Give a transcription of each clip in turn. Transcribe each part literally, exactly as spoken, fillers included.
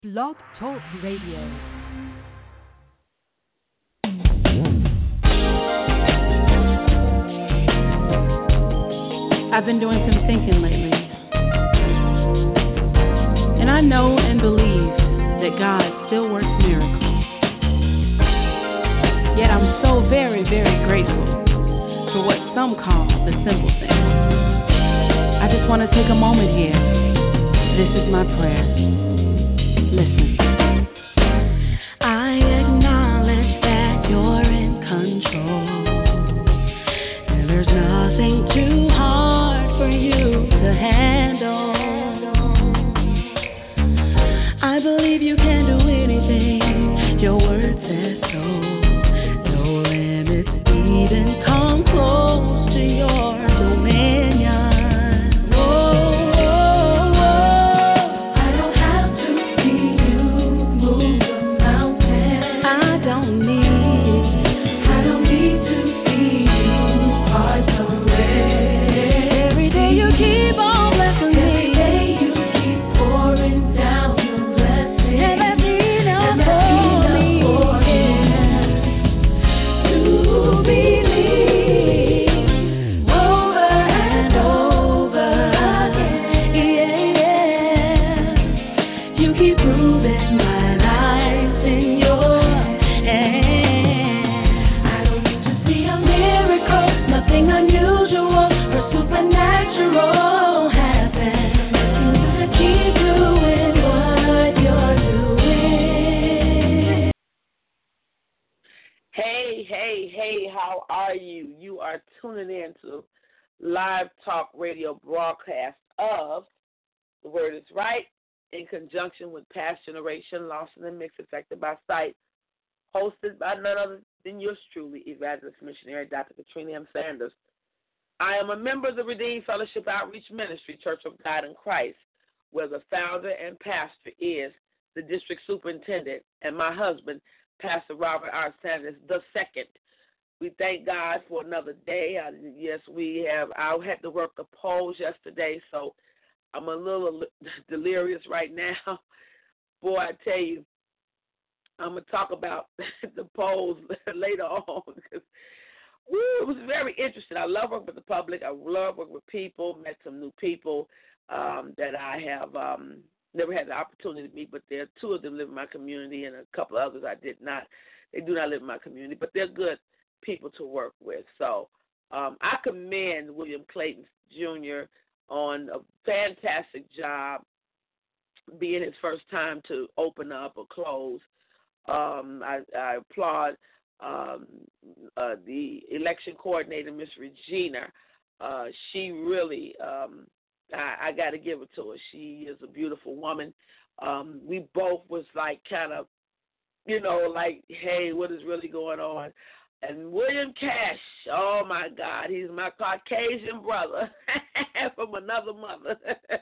Blog Talk Radio. I've been doing some thinking lately, and I know and believe that God still works miracles. Yet I'm so very, very grateful for what some call the simple things. I just want to take a moment here. This is my prayer. Listen. I acknowledge that you're in control, and there's nothing too hard for you to handle. I believe you can do anything. Your word says so. No limits even come close to your dominion. Tuning in to live talk radio broadcast of The Word is Right in conjunction with Past Generation, Lawson and Mix, affected by sight, hosted by none other than yours truly, Evangelist Missionary Doctor Katrina M. Sanders. I am a member of the Redeemed Fellowship Outreach Ministry, Church of God in Christ, where the founder and pastor is the district superintendent and my husband, Pastor Robert R. Sanders the second. We thank God for another day. I, yes, we have. I had to work the polls yesterday, so I'm a little delirious right now. Boy, I tell you, I'm going to talk about the polls later on because woo, it was very interesting. I love working with the public. I love working with people, met some new people um, that I have um, never had the opportunity to meet, but there are two of them live in my community and a couple of others I did not. They do not live in my community, but they're good people to work with. So um, I commend William Clayton Junior on a fantastic job, being his first time to open up or close. Um, I, I applaud um, uh, the election coordinator, Miss Regina. Uh, she really, um, I, I got to give it to her. She is a beautiful woman. Um, we both was like kind of, you know, like, hey, what is really going on? And William Cash, oh, my God, he's my Caucasian brother from another mother.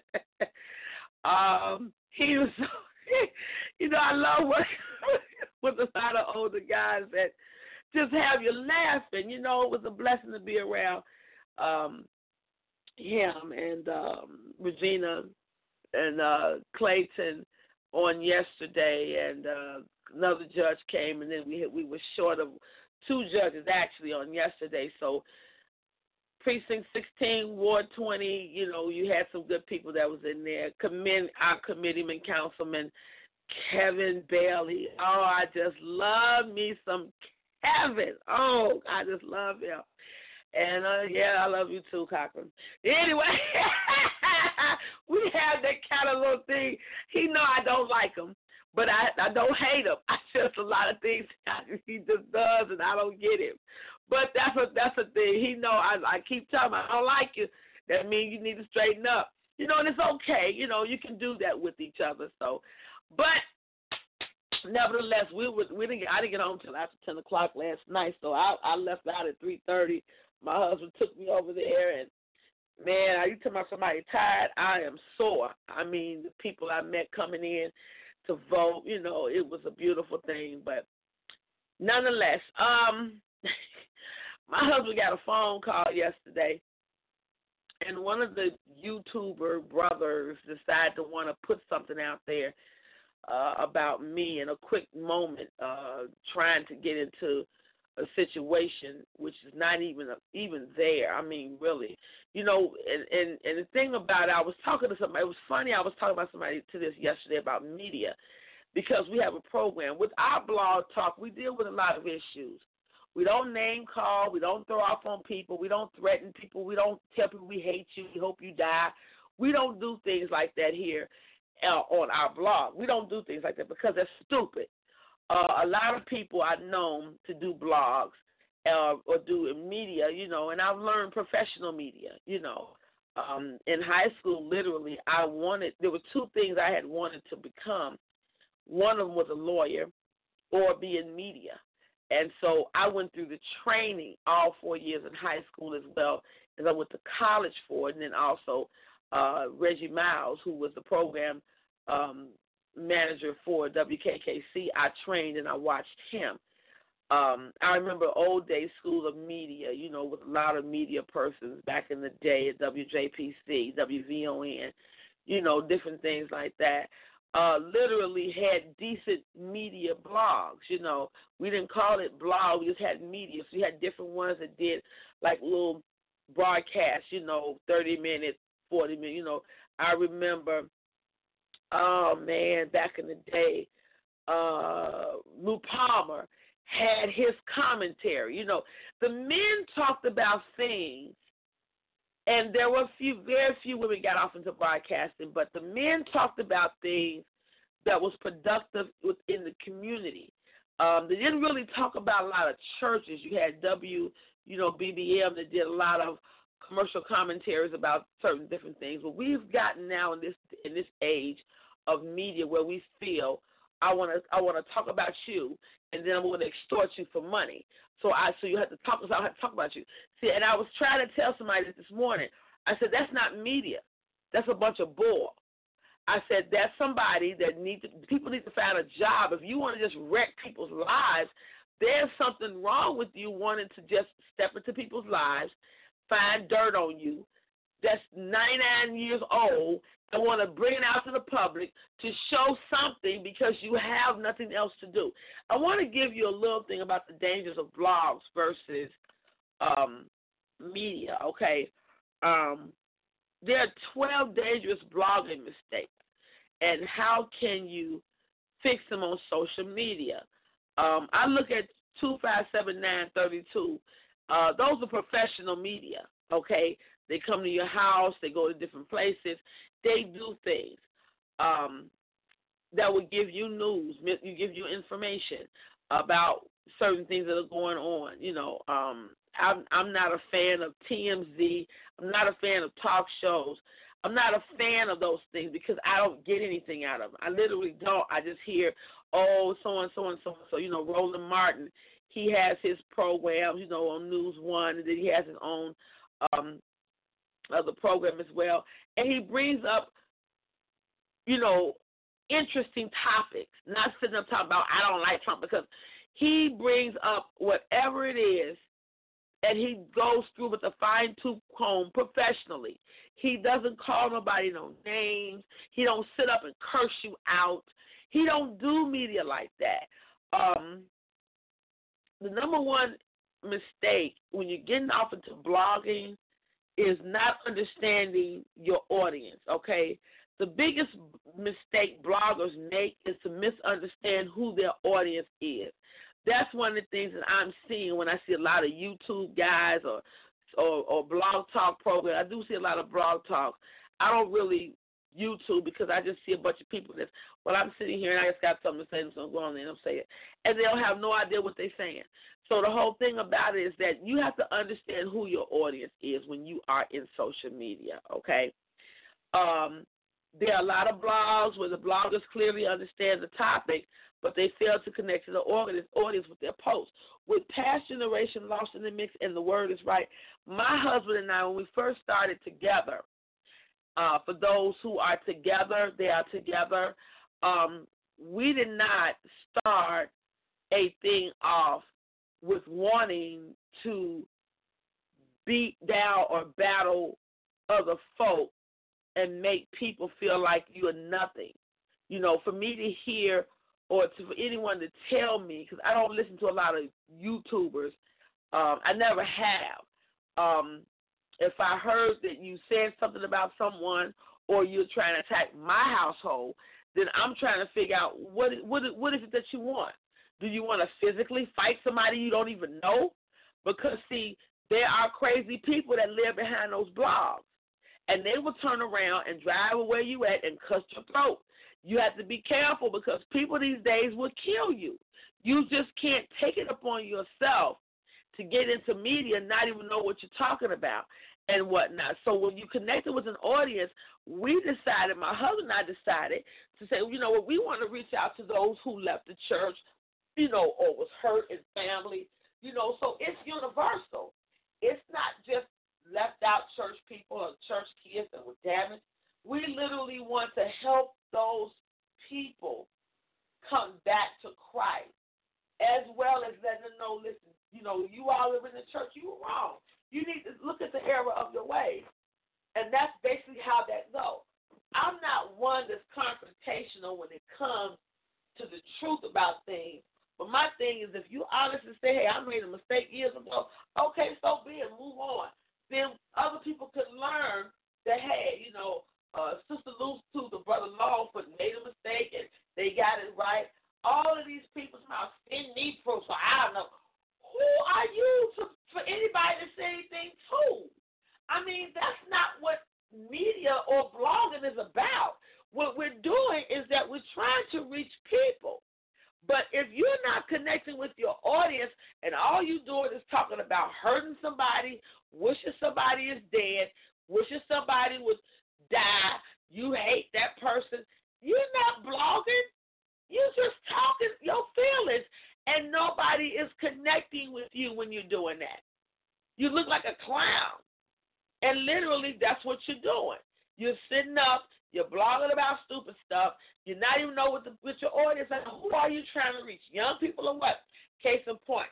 um, he was, so, you know, I love working with a lot of older guys that just have you laughing. You know, it was a blessing to be around um, him and um, Regina and uh, Clayton on yesterday, and uh, another judge came, and then we we were short of two judges actually on yesterday. So Precinct sixteen, Ward twenty, you know, you had some good people that was in there. Commend our committeeman, Councilman Kevin Bailey. Oh, I just love me some Kevin. Oh, I just love him. And, uh, yeah, I love you too, Cochran. Anyway, we have that kind of little thing. He know I don't like him. But I, I don't hate him. I just a lot of things he just does, and I don't get him. But that's a that's a thing. He know I I keep telling him I don't like you. That means you need to straighten up. You know, and it's okay. You know, you can do that with each other. So, but nevertheless, we would we didn't get, I didn't get home till after ten o'clock last night. So I I left out at three thirty. My husband took me over there, and man, are you talking about somebody tired? I am sore. I mean, the people I met coming in to vote, you know, it was a beautiful thing. But nonetheless, um, my husband got a phone call yesterday, and one of the YouTuber brothers decided to want to put something out there uh, about me in a quick moment, uh, trying to get into a situation which is not even even there. I mean, really, you know. And, and and the thing about it, I was talking to somebody. It was funny. I was talking about somebody to this yesterday about media, because we have a program with our blog talk. We deal with a lot of issues. We don't name call. We don't throw off on people. We don't threaten people. We don't tell people we hate you. We hope you die. We don't do things like that here uh, on our blog. We don't do things like that because that's stupid. Uh, a lot of people are known to do blogs uh, or do media, you know, and I've learned professional media, you know. Um, in high school, literally, I wanted, there were two things I had wanted to become. One of them was a lawyer or be in media. And so I went through the training all four years in high school as well as I went to college for it, and then also uh, Reggie Miles, who was the program um manager for W K K C, I trained and I watched him. Um, I remember old days school of media, you know, with a lot of media persons back in the day at W J P C, W V O N, you know, different things like that. Uh, literally had decent media blogs, you know. We didn't call it blog, we just had media. So we had different ones that did like little broadcasts, you know, thirty minutes, forty minutes, you know. I remember Oh, man, back in the day, uh, Lou Palmer had his commentary. You know, the men talked about things, and there were a few, very few women got off into broadcasting, but the men talked about things that was productive within the community. Um, they didn't really talk about a lot of churches. You had W, you know, B B M that did a lot of commercial commentaries about certain different things. But we've gotten now in this in this age of media where we feel I want to I want to talk about you, and then I'm going to extort you for money. So I so you have to talk so I have to talk about you. See, and I was trying to tell somebody this morning. I said that's not media. That's a bunch of bull. I said that's somebody that needs to, people need to find a job. If you want to just wreck people's lives, there's something wrong with you wanting to just step into people's lives, find dirt on you that's ninety-nine years old and want to bring it out to the public to show something because you have nothing else to do. I want to give you a little thing about the dangers of blogs versus um, media, okay? Um, there are twelve dangerous blogging mistakes, and how can you fix them on social media? Um, I look at two five seven nine three two. Uh, those are professional media, okay? They come to your house. They go to different places. They do things um, that will give you news, you give you information about certain things that are going on. You know, um, I'm, I'm not a fan of T M Z. I'm not a fan of talk shows. I'm not a fan of those things because I don't get anything out of them. I literally don't. I just hear, oh, so-and, so-and, so. So, you know, Roland Martin, he has his programs, you know, on News One, and then he has his own um, other program as well. And he brings up, you know, interesting topics, not sitting up talking about I don't like Trump, because he brings up whatever it is and he goes through with a fine-tooth comb professionally. He doesn't call nobody no names. He don't sit up and curse you out. He don't do media like that. Um, the number one mistake when you're getting off into blogging is not understanding your audience, okay? The biggest mistake bloggers make is to misunderstand who their audience is. That's one of the things that I'm seeing when I see a lot of YouTube guys or or, or blog talk programs. I do see a lot of blog talk. I don't really YouTube because I just see a bunch of people that, well, I'm sitting here and I just got something to say, so I'm going on there and I'm saying it. And they'll have no idea what they're saying. So the whole thing about it is that you have to understand who your audience is when you are in social media, okay? Um, there are a lot of blogs where the bloggers clearly understand the topic, but they fail to connect to the audience with their posts. With Past Generation Lost in the Mix and The Word is Right, my husband and I, when we first started together, uh, for those who are together, they are together, um, we did not start a thing off with wanting to beat down or battle other folk and make people feel like you are nothing. You know, for me to hear or to, for anyone to tell me, because I don't listen to a lot of YouTubers. Um, I never have. Um, if I heard that you said something about someone or you're trying to attack my household, then I'm trying to figure out what what what is it that you want. Do you want to physically fight somebody you don't even know? Because, see, there are crazy people that live behind those blogs, and they will turn around and drive where you at and cut your throat. You have to be careful because people these days will kill you. You just can't take it upon yourself to get into media and not even know what you're talking about and whatnot. So when you connected with an audience, we decided, my husband and I decided to say, you know what, we want to reach out to those who left the church, you know, or was hurt in family, you know, so it's universal. It's not just left out church people or church kids that were damaged. We literally want to help those people come back to Christ, as well as letting them know, listen, you know, you all live in the church, you were wrong. You need to look at the error of your ways. And that's basically how that goes. I'm not one that's confrontational when it comes to the truth about things. But my thing is, if you honestly say, hey, I made a mistake years ago, okay, so be it, move on. Then other people could learn that, hey, you know, uh, Sister Luce to the Brother Longfoot made a mistake and they got it right. All of these people's mouths send me proof, so I don't know. Who are you to, for anybody to say anything to? I mean, that's not what media or blogging is about. What we're doing is that we're trying to reach people. But if you're not connecting with your audience and all you're doing is talking about hurting somebody, wishing somebody is dead, wishing somebody would die, you hate that person, you're not blogging. You're just talking your feelings, and nobody is connecting with you when you're doing that. You look like a clown. And literally, that's what you're doing. You're sitting up, you're blogging about stupid stuff. You're not even know what the, with your audience. Like, who are you trying to reach? Young people or what? Case in point.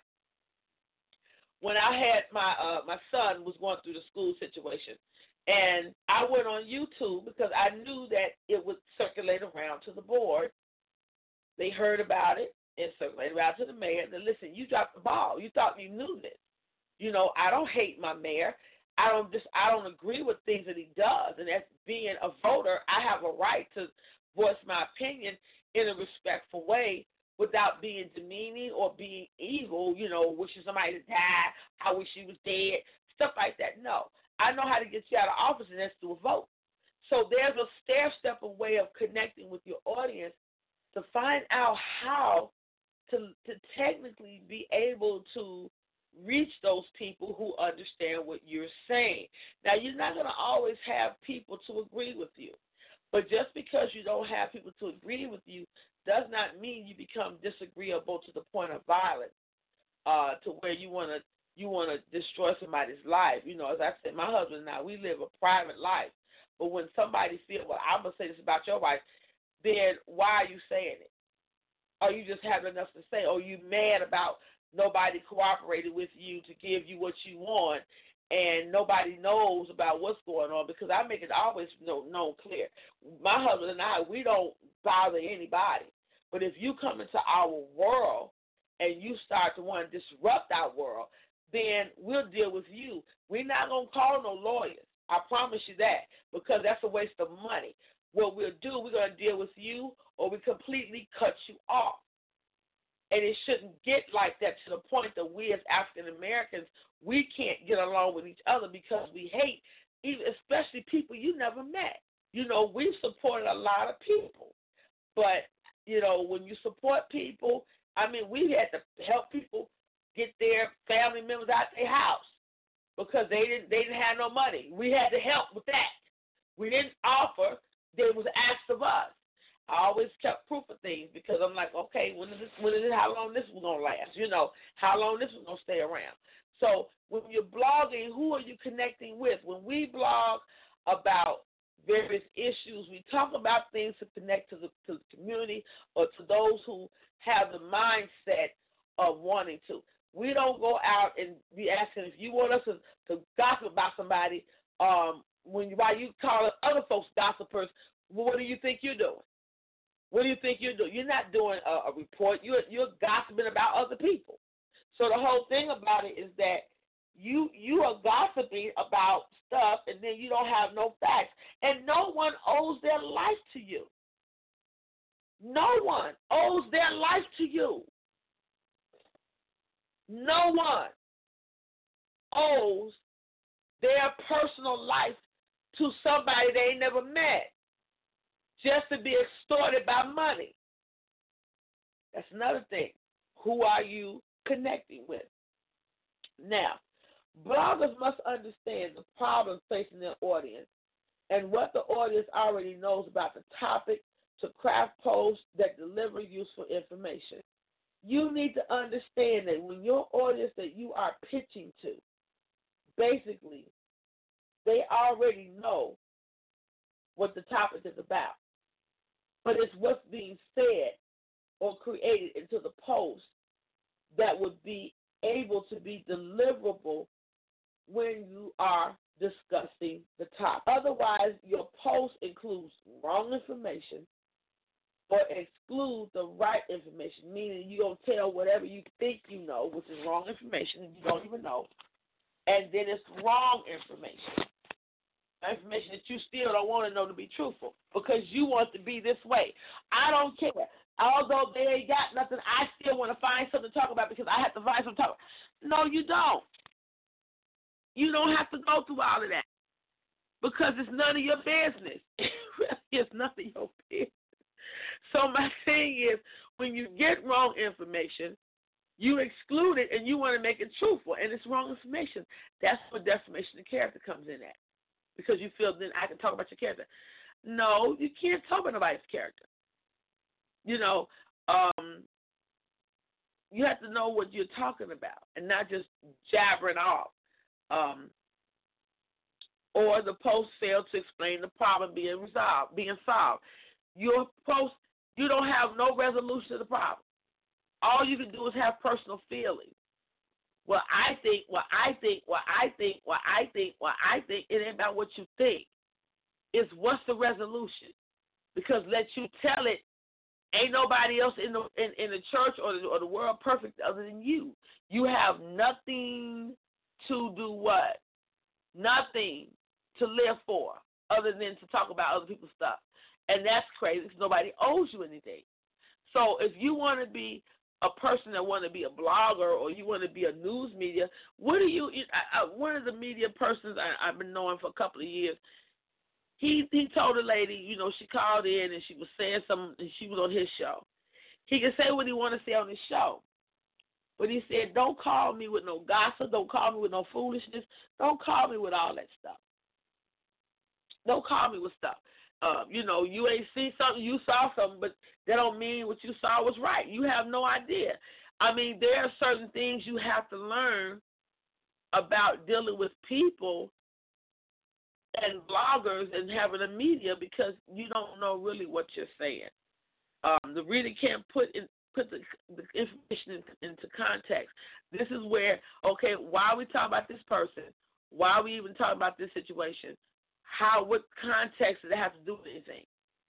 When I had my uh, my son was going through the school situation, and I went on YouTube because I knew that it would circulate around to the board. They heard about it and circulated out to the mayor. And listen, you dropped the ball. You thought you knew this. You know, I don't hate my mayor. I don't just I don't agree with things that he does, and as being a voter, I have a right to voice my opinion in a respectful way without being demeaning or being evil. You know, wishing somebody to die. I wish he was dead. Stuff like that. No, I know how to get you out of office, and that's through a vote. So there's a stair-step way of connecting with your audience to find out how to to technically be able to reach those people who understand what you're saying. Now, you're not going to always have people to agree with you. But just because you don't have people to agree with you does not mean you become disagreeable to the point of violence, uh, to where you want to you want to destroy somebody's life. You know, as I said, my husband and I, we live a private life. But when somebody feels, well, I'm going to say this about your wife, then why are you saying it? Are you just having enough to say? Or are you mad about nobody cooperated with you to give you what you want, and nobody knows about what's going on? Because I make it always known, known clear. My husband and I, we don't bother anybody. But if you come into our world and you start to want to disrupt our world, then we'll deal with you. We're not going to call no lawyers. I promise you that, because that's a waste of money. What we'll do, we're going to deal with you, or we completely cut you off. And it shouldn't get like that to the point that we as African Americans, we can't get along with each other because we hate, even especially people you never met. You know, we've supported a lot of people. But, you know, when you support people, I mean, we had to help people get their family members out their house because they didn't they didn't have no money. We had to help with that. We didn't offer, they was asked of us. I always kept proof of things because I'm like, okay, when is this, when is it, how long this was going to last? You know, how long this was going to stay around. So when you're blogging, who are you connecting with? When we blog about various issues, we talk about things to connect to the, to the community or to those who have the mindset of wanting to. We don't go out and be asking if you want us to, to gossip about somebody, um, when while you call other folks gossipers, well, what do you think you're doing? What do you think you're doing? You're not doing a, a report. You're you're gossiping about other people. So the whole thing about it is that you you are gossiping about stuff, and then you don't have no facts, and no one owes their life to you. No one owes their life to you. No one owes their personal life to somebody they ain't never met just to be extorted by money. That's another thing. Who are you connecting with? Now, bloggers must understand the problems facing their audience and what the audience already knows about the topic to craft posts that deliver useful information. You need to understand that when your audience that you are pitching to, basically, they already know what the topic is about. But it's what's being said or created into the post that would be able to be deliverable when you are discussing the topic. Otherwise, your post includes wrong information or exclude the right information, meaning you're going to tell whatever you think you know, which is wrong information and you don't even know, and then it's wrong information. Information that you still don't want to know to be truthful because you want to be this way. I don't care. Although they ain't got nothing, I still want to find something to talk about because I have to find something to talk about. No, you don't. You don't have to go through all of that because it's none of your business. It really is none of your business. So my thing is, when you get wrong information, you exclude it and you want to make it truthful, and it's wrong information. That's where defamation of character comes in at. Because you feel then I can talk about your character. No, you can't talk about nobody's character. You know, um, you have to know what you're talking about and not just jabbering off. Um, or the post failed to explain the problem being resolved, being solved. Your post, you don't have no resolution to the problem. All you can do is have personal feelings. Well, I think, well, I think, well, I think, well, I think, well, I think. It ain't about what you think. It's what's the resolution. Because let you tell it, ain't nobody else in the in, in the church or the, or the world perfect other than you. You have nothing to do what? Nothing to live for other than to talk about other people's stuff. And that's crazy because nobody owes you anything. So if you want to be a person that want to be a blogger or you want to be a news media, what do you, I, I, one of the media persons I, I've been knowing for a couple of years, he he told a lady, you know, she called in and she was saying something and she was on his show. He can say what he want to say on his show. But he said, don't call me with no gossip, don't call me with no foolishness, don't call me with all that stuff. Don't call me with stuff. Uh, you know, you ain't see something, you saw something, but that don't mean what you saw was right. You have no idea. I mean, there are certain things you have to learn about dealing with people and bloggers and having a media because you don't know really what you're saying. Um, the reader can't put in, put the, the information in, into context. This is where, okay, why are we talking about this person? Why are we even talking about this situation? How, what context does it have to do with anything?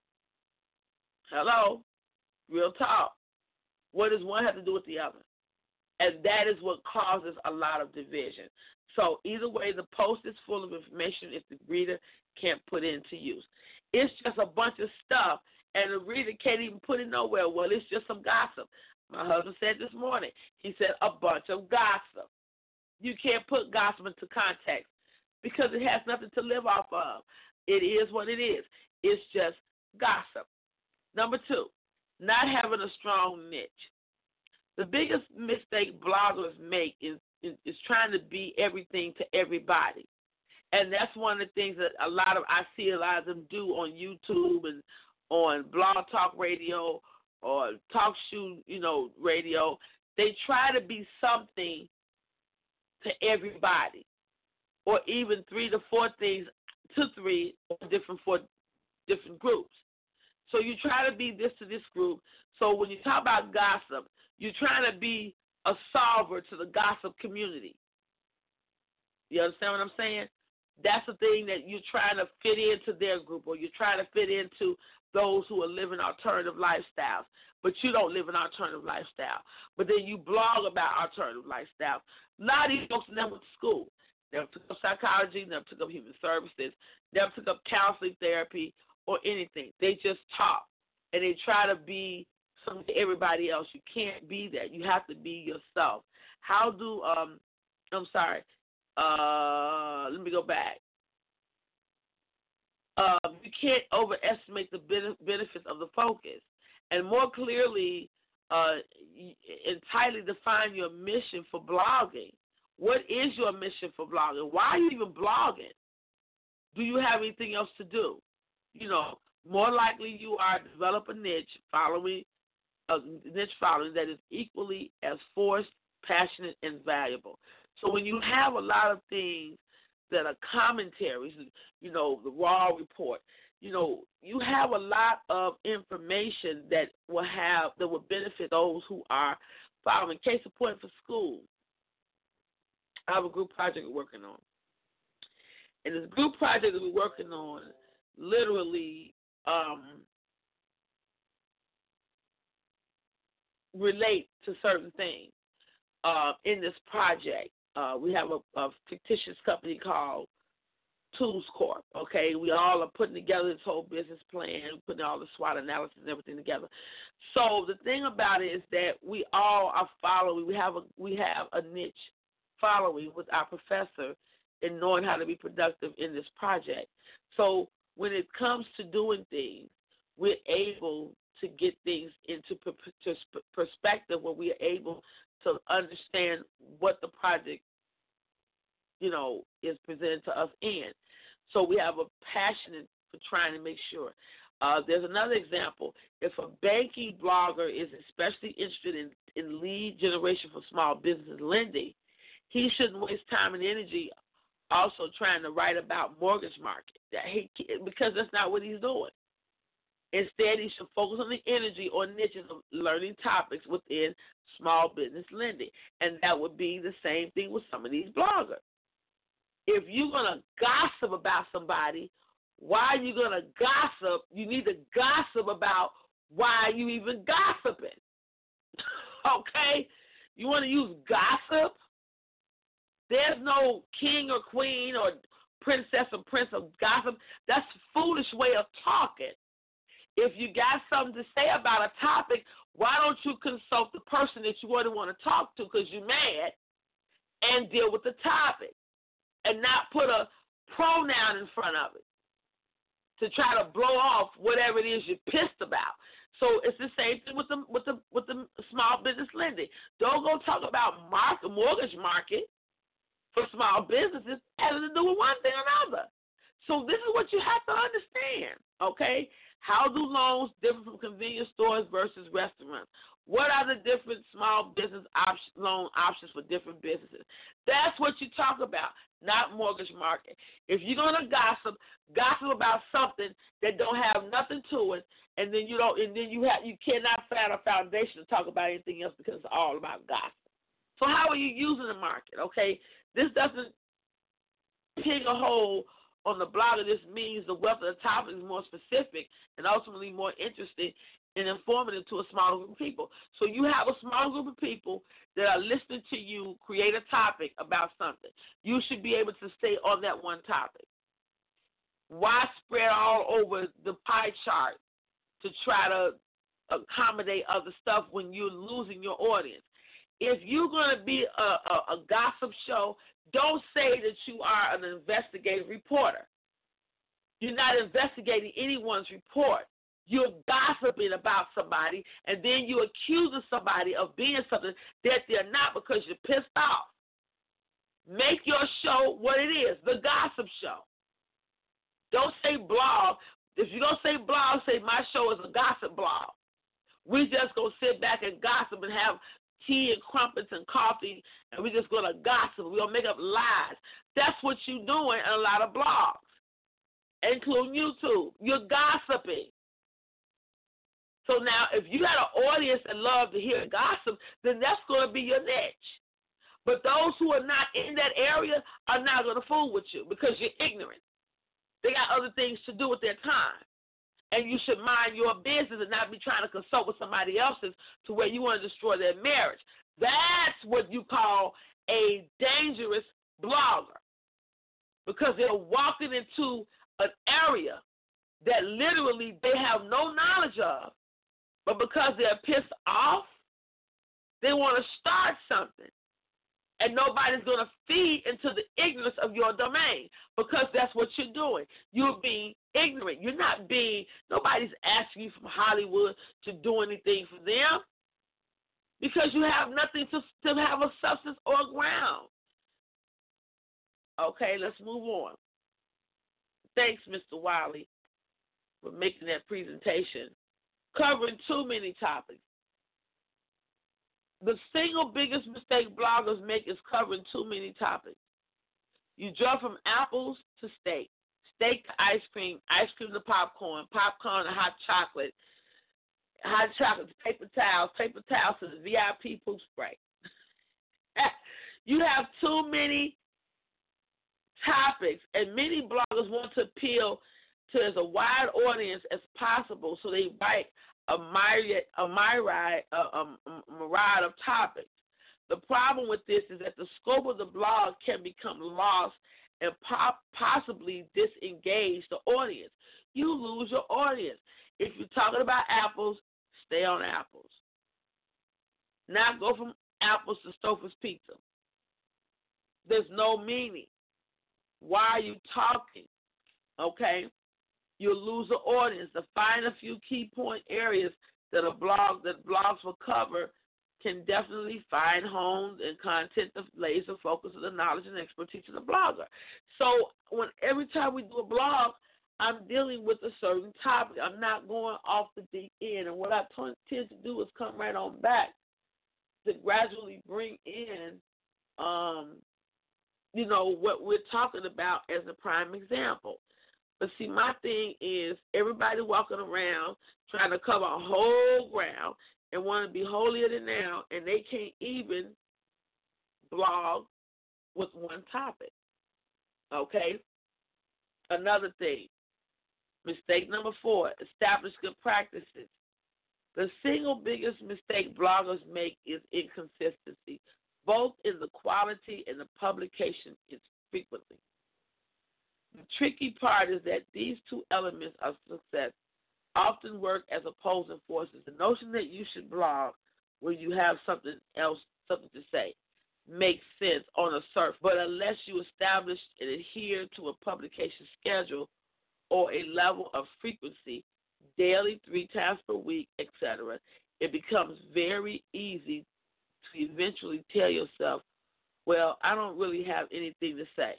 Hello? Real talk. What does one have to do with the other? And that is what causes a lot of division. So either way, the post is full of information if the reader can't put it into use. It's just a bunch of stuff, and the reader can't even put it nowhere. Well, it's just some gossip. My husband said this morning, he said a bunch of gossip. You can't put gossip into context because it has nothing to live off of. It is what it is. It's just gossip. Number two, not having a strong niche. The biggest mistake bloggers make is, is, is trying to be everything to everybody. And that's one of the things that a lot of, I see a lot of them do on YouTube and on Blog Talk Radio or Talk Shoe, you know, radio. They try to be something to everybody, or even three to four things to three different four different groups. So you try to be this to this group. So when you talk about gossip, you're trying to be a solver to the gossip community. You understand what I'm saying? That's the thing that you're trying to fit into their group, or you're trying to fit into those who are living alternative lifestyles, but you don't live an alternative lifestyle. But then you blog about alternative lifestyles. A lot of these folks never went to school. Never took up psychology, never took up human services, never took up counseling therapy or anything. They just talk, and they try to be something to everybody else. You can't be that. You have to be yourself. How do, um, I'm sorry, uh, let me go back. Uh, you can't overestimate the benefits of the focus. And more clearly, uh, entirely define your mission for blogging. What is your mission for blogging? Why are you even blogging? Do you have anything else to do? You know, more likely you are to develop a niche following, a niche following that is equally as forced, passionate, and valuable. So when you have a lot of things that are commentaries, you know, the Raw Report, you know, you have a lot of information that will have, that will benefit those who are following. Case in point for school, I have a group project we're working on. And this group project that we're working on literally um, relate to certain things uh, in this project. Uh, we have a, a fictitious company called Tools Corp, okay? We all are putting together this whole business plan, putting all the SWOT analysis and everything together. So the thing about it is that we all are following. We have a we have a niche following with our professor in knowing how to be productive in this project. So when it comes to doing things, we're able to get things into perspective where we are able to understand what the project, you know, is presented to us in. So we have a passion for trying to make sure. Uh, there's another example. If a banking blogger is especially interested in, in lead generation for small business lending, he shouldn't waste time and energy also trying to write about mortgage market. That he, because that's not what he's doing. Instead, he should focus on the energy or niches of learning topics within small business lending. And that would be the same thing with some of these bloggers. If you're going to gossip about somebody, why are you going to gossip? You need to gossip about why you even gossiping. Okay? You want to use gossip? There's no king or queen or princess or prince of gossip. That's a foolish way of talking. If you got something to say about a topic, why don't you consult the person that you really want to talk to because you're mad and deal with the topic and not put a pronoun in front of it to try to blow off whatever it is you're pissed about. So it's the same thing with the with the with the small business lending. Don't go talk about market, mortgage market for small businesses having to do with one thing or another. So this is what you have to understand, okay? How do loans differ from convenience stores versus restaurants? What are the different small business option, loan options for different businesses? That's what you talk about, not mortgage market. If you're going to gossip, gossip about something that don't have nothing to it, and then you don't, and then you have, you cannot find a foundation to talk about anything else because it's all about gossip. So how are you using the market? Okay, this doesn't pig a hole on the blogger. This means the wealth of the topic is more specific and ultimately more interesting and informative to a smaller group of people. So you have a small group of people that are listening to you create a topic about something. You should be able to stay on that one topic. Why spread all over the pie chart to try to accommodate other stuff when you're losing your audience? If you're going to be a, a, a gossip show, don't say that you are an investigative reporter. You're not investigating anyone's report. You're gossiping about somebody, and then you accuse somebody of being something that they're not because you're pissed off. Make your show what it is, the gossip show. Don't say blog. If you're going to say blog, say my show is a gossip blog. We just going to sit back and gossip and have tea and crumpets and coffee, and we're just going to gossip. We're going to make up lies. That's what you're doing in a lot of blogs, including YouTube. You're gossiping. So now if you got an audience that love to hear gossip, then that's going to be your niche. But those who are not in that area are not going to fool with you because you're ignorant. They got other things to do with their time. And you should mind your business and not be trying to consult with somebody else's to where you want to destroy their marriage. That's what you call a dangerous blogger, because they're walking into an area that literally they have no knowledge of, but because they're pissed off, they want to start something. And nobody's going to feed into the ignorance of your domain, because that's what you're doing. You're being ignorant. You're not being, nobody's asking you from Hollywood to do anything for them, because you have nothing to, to have a substance or a ground. Okay, let's move on. Thanks, Mister Wiley, for making that presentation, covering too many topics. The single biggest mistake bloggers make is covering too many topics. You jump from apples to steak, steak to ice cream, ice cream to popcorn, popcorn to hot chocolate, hot chocolate to paper towels, paper towels to the V I P poop spray. You have too many topics, and many bloggers want to appeal to as a wide audience as possible, so they write a myriad, a myriad, a, a, a myriad of topics. The problem with this is that the scope of the blog can become lost and pop, possibly disengage the audience. You lose your audience. If you're talking about apples, stay on apples. Not go from apples to Stouffer's Pizza. There's no meaning. Why are you talking? Okay? You'll lose the audience. To find a few key point areas that a blog that blogs will cover can definitely find homes and content that lays the focus of the knowledge and expertise of the blogger. So when every time we do a blog, I'm dealing with a certain topic. I'm not going off the deep end. And what I t- tend to do is come right on back to gradually bring in, um, you know, what we're talking about as a prime example. But see, my thing is everybody walking around trying to cover a whole ground and want to be holier than thou, and they can't even blog with one topic. Okay? Another thing, mistake number four, establish good practices. The single biggest mistake bloggers make is inconsistency, both in the quality and the publication is frequently. The tricky part is that these two elements of success often work as opposing forces. The notion that you should blog when you have something else, something to say, makes sense on a surface. But unless you establish and adhere to a publication schedule or a level of frequency, daily, three times per week, et cetera, it becomes very easy to eventually tell yourself, well, I don't really have anything to say,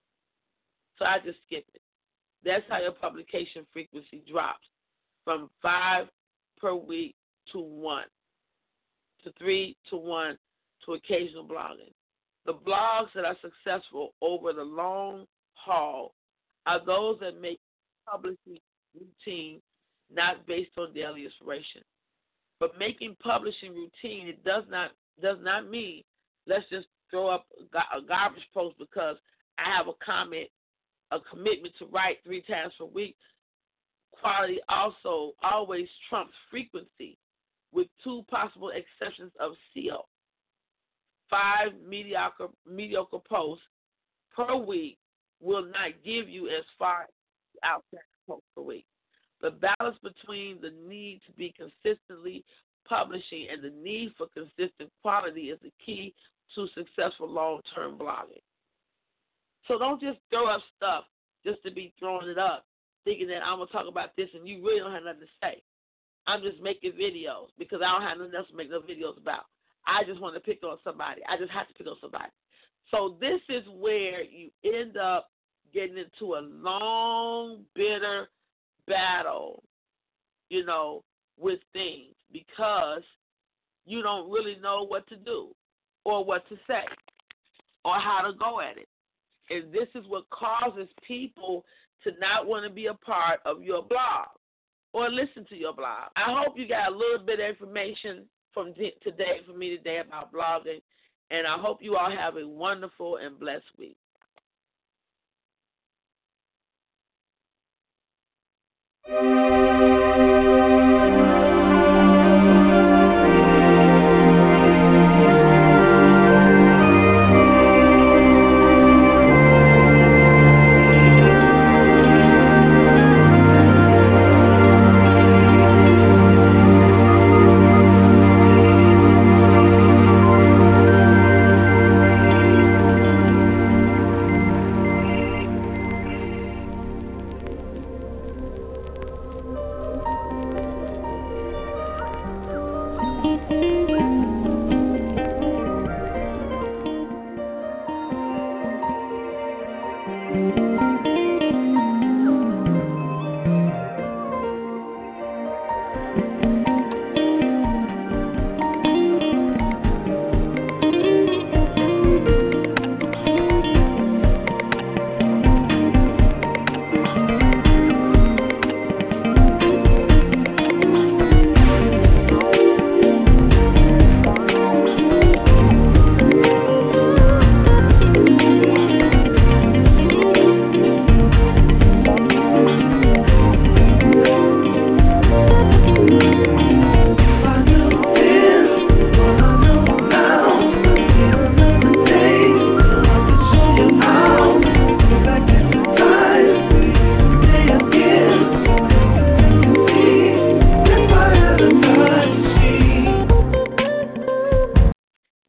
so I just skip it. That's how your publication frequency drops from five per week to one, to three to one, to occasional blogging. The blogs that are successful over the long haul are those that make publishing routine, not based on daily inspiration. But making publishing routine, it does not does not mean let's just throw up a garbage post because I have a comment, a commitment to write three times per week. Quality also always trumps frequency, with two possible exceptions of C O. Five mediocre mediocre posts per week will not give you as far out posts per week. The balance between the need to be consistently publishing and the need for consistent quality is the key to successful long-term blogging. So don't just throw up stuff just to be throwing it up, thinking that I'm going to talk about this and you really don't have nothing to say. I'm just making videos because I don't have nothing else to make no videos about. I just want to pick on somebody. I just have to pick on somebody. So this is where you end up getting into a long, bitter battle, you know, with things because you don't really know what to do or what to say or how to go at it. And this is what causes people to not want to be a part of your blog or listen to your blog. I hope you got a little bit of information from today, from me today about blogging, and I hope you all have a wonderful and blessed week. Thank you.